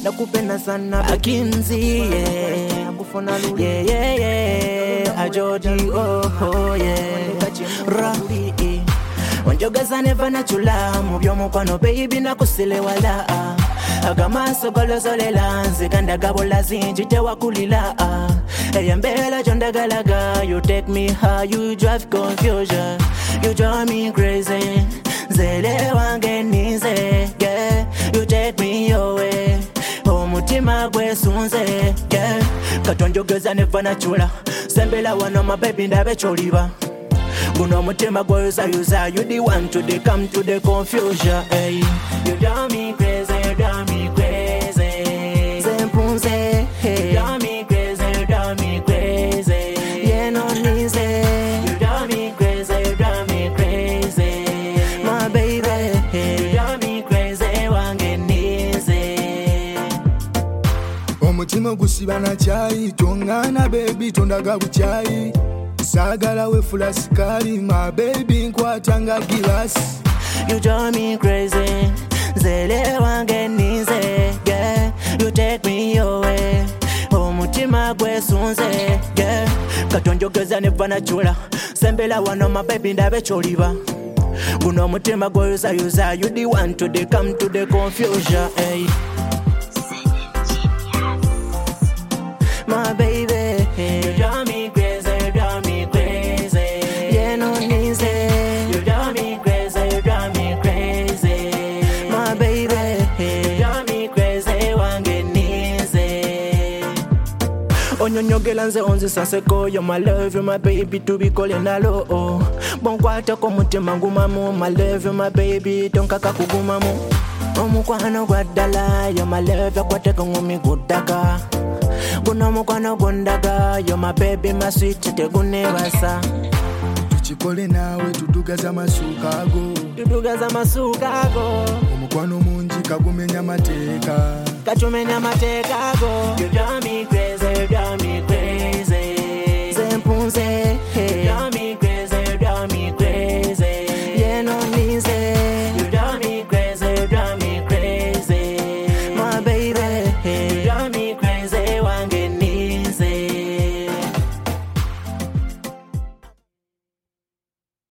nakupenda sana Akinzi yeah Ajoji oh yeah Rabi Wanjogaza neva na chula Mubyomu kwano baby na kusile wala Agamaso golozole lanzi Kanda gabola zinjite wakulila Eyambela jonda galaga You take me high, you drive confusion You drive me crazy Zele wange nize yeah You take me away Omutima gwe sunze yeah Katonjogeza neva na chula Sembela wano my baby ndabe choliba Guno mutima gwe yuza You the one to the come to the confusion hey. You drive me crazy, you drive me crazy Zempunze hey. You drive me crazy, you drive me crazy Yeah no nize You drive me crazy, you drive me crazy My baby hey. You drive me crazy wange nize Omutima gusibana chai Tongana baby tondaga buchai Sagala we fula sikari My baby nkwatanga gilasi You drive me crazy Zele wange nize yeah You take me away Omutima gwe sunze yeah Katonjogeza neva na chula Sembela wano my baby ndabe choliba Guno mutima gwe yuza You the one to the come to the confusion hey. My baby hey. You drive me crazy, you drive me crazy Yeah no nize You drive me crazy, you drive me crazy My baby hey. You drive me crazy wange nize Onyonyogela nze onzi sanseko You're my love, you're my baby to be calling hello Bonkwata ko mutima ngumamu My love, you're my baby tonkaka kugumamu Omukwano gwaddala You're my love, yakwateka ngumi guddaka Guno mukwano gondaga You're my baby, my sweet tegunebasa Tuchikole nawe tudugaza masuka ago Tudugaza masuka ago Omukwano mungi kagumenya mateka Kachumenya mateka ago You drive me